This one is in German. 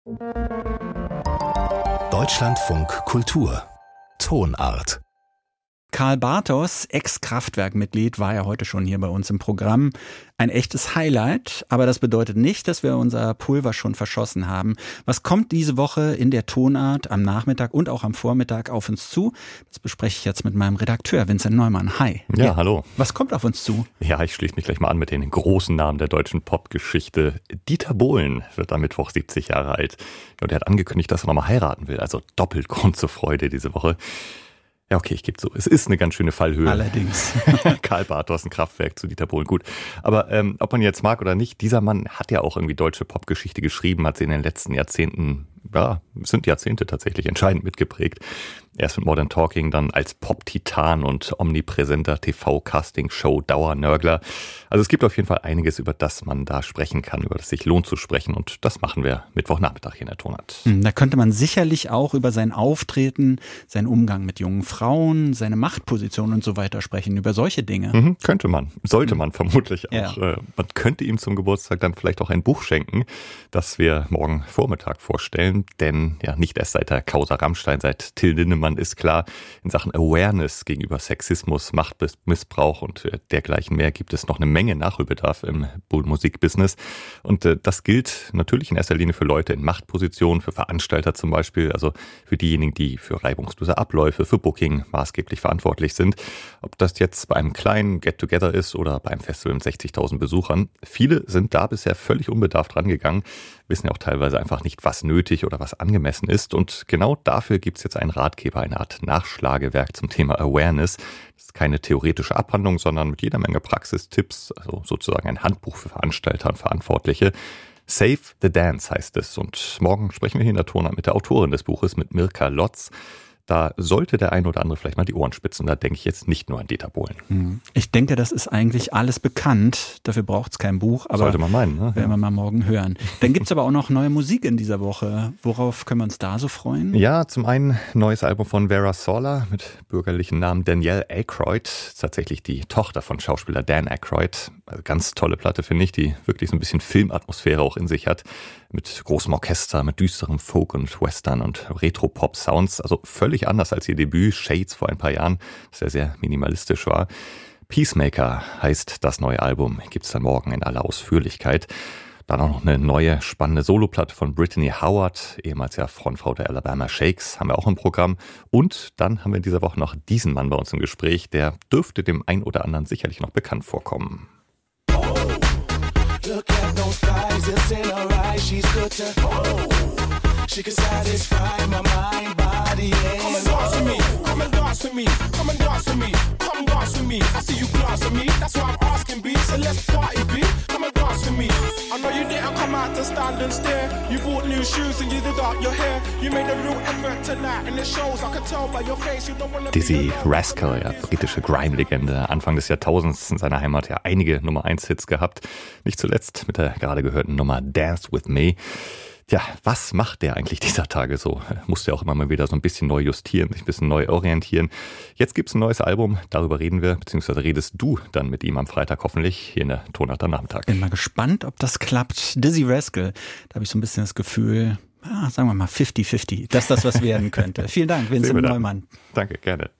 Deutschlandfunk Kultur Tonart. Karl Bartos, Ex-Kraftwerk-Mitglied, war ja heute schon hier bei uns im Programm. Ein echtes Highlight, aber das bedeutet nicht, dass wir unser Pulver schon verschossen haben. Was kommt diese Woche in der Tonart am Nachmittag und auch am Vormittag auf uns zu? Das bespreche ich jetzt mit meinem Redakteur Vincent Neumann. Hi. Ja, hallo. Was kommt auf uns zu? Ja, ich schließe mich gleich mal an mit den großen Namen der deutschen Popgeschichte. Dieter Bohlen wird am Mittwoch 70 Jahre alt. Und er hat angekündigt, dass er nochmal heiraten will. Also doppelt Grund zur Freude diese Woche. Ja, okay, ich gebe zu. Es ist eine ganz schöne Fallhöhe. Allerdings. Karl Bartos, ein Kraftwerk zu Dieter Bohlen. Gut. Aber ob man jetzt mag oder nicht, dieser Mann hat ja auch irgendwie deutsche Popgeschichte geschrieben, hat sie in den letzten Jahrzehnten, ja, sind Jahrzehnte tatsächlich entscheidend mitgeprägt. Erst mit Modern Talking, dann als Pop-Titan und omnipräsenter TV-Casting-Show Dauernörgler. Also es gibt auf jeden Fall einiges, über das man da sprechen kann, über das sich lohnt zu sprechen. Und das machen wir Mittwochnachmittag hier in der Tonart. Da könnte man sicherlich auch über sein Auftreten, seinen Umgang mit jungen Frauen, seine Machtposition und so weiter sprechen, über solche Dinge. Könnte man, sollte man vermutlich auch. Ja. Man könnte ihm zum Geburtstag dann vielleicht auch ein Buch schenken, das wir morgen Vormittag vorstellen. Denn ja, nicht erst seit der Causa Rammstein, seit Till Lindemann ist klar, in Sachen Awareness gegenüber Sexismus, Machtmissbrauch und dergleichen mehr gibt es noch eine Menge Nachholbedarf im Musikbusiness. Und das gilt natürlich in erster Linie für Leute in Machtpositionen, für Veranstalter zum Beispiel, also für diejenigen, die für reibungslose Abläufe, für Booking maßgeblich verantwortlich sind. Ob das jetzt bei einem kleinen Get-Together ist oder bei einem Festival mit 60.000 Besuchern. Viele sind da bisher völlig unbedarft rangegangen, wissen ja auch teilweise einfach nicht, was nötig oder was angemessen ist. Und genau dafür gibt es jetzt einen Ratgeber, eine Art Nachschlagewerk zum Thema Awareness. Das ist keine theoretische Abhandlung, sondern mit jeder Menge Praxistipps, also sozusagen ein Handbuch für Veranstalter und Verantwortliche. Save the Dance heißt es. Und morgen sprechen wir hier in der Tonart mit der Autorin des Buches, mit Mirka Lotz. Da sollte der ein oder andere vielleicht mal die Ohren spitzen. Da denke ich jetzt nicht nur an Dieter Bohlen. Ich denke, das ist eigentlich alles bekannt. Dafür braucht es kein Buch. Aber sollte man meinen, ne? Werden wir mal morgen hören. Dann gibt es aber auch noch neue Musik in dieser Woche. Worauf können wir uns da so freuen? Ja, zum einen neues Album von Vera Sawler mit bürgerlichen Namen Danielle Aykroyd. Tatsächlich die Tochter von Schauspieler Dan Aykroyd. Also ganz tolle Platte, finde ich, die wirklich so ein bisschen Filmatmosphäre auch in sich hat. Mit großem Orchester, mit düsterem Folk und Western und Retro-Pop-Sounds. Also völlig anders als ihr Debüt Shades vor ein paar Jahren, das ja sehr minimalistisch war. Peacemaker heißt das neue Album. Gibt's dann morgen in aller Ausführlichkeit. Dann auch noch eine neue spannende Soloplatte von Brittany Howard, ehemals ja Frontfrau der Alabama Shakes, haben wir auch im Programm. Und dann haben wir in dieser Woche noch diesen Mann bei uns im Gespräch, der dürfte dem einen oder anderen sicherlich noch bekannt vorkommen. Look at those thighs, it's in her eyes, she's good to she can satisfy my mind, body, and come and dance with me, come and dance with me, come and dance with me, come dance with me. I see you glance at me, that's why I'm asking B, so let's party B, come and dance with me. I know you didn't come out to stand and stare. You bought new shoes and you did up your hair. You made a real effort tonight and it shows, I can tell by your face you don't wanna be Dizzy Rascal, ja, britische Grime-Legende, Anfang des Jahrtausends in seiner Heimat ja einige Nummer-1-Hits gehabt. Nicht zuletzt mit der gerade gehörten Nummer Dance With Me. Ja, was macht der eigentlich dieser Tage so? Musste ja auch immer mal wieder so ein bisschen neu justieren, sich ein bisschen neu orientieren. Jetzt gibt's ein neues Album, darüber reden wir, beziehungsweise redest du dann mit ihm am Freitag hoffentlich hier in der Tonart am Nachmittag. Bin mal gespannt, ob das klappt. Dizzy Rascal, da habe ich so ein bisschen das Gefühl, sagen wir mal 50-50, dass das was werden könnte. Vielen Dank, Vincent Neumann. Danke, gerne.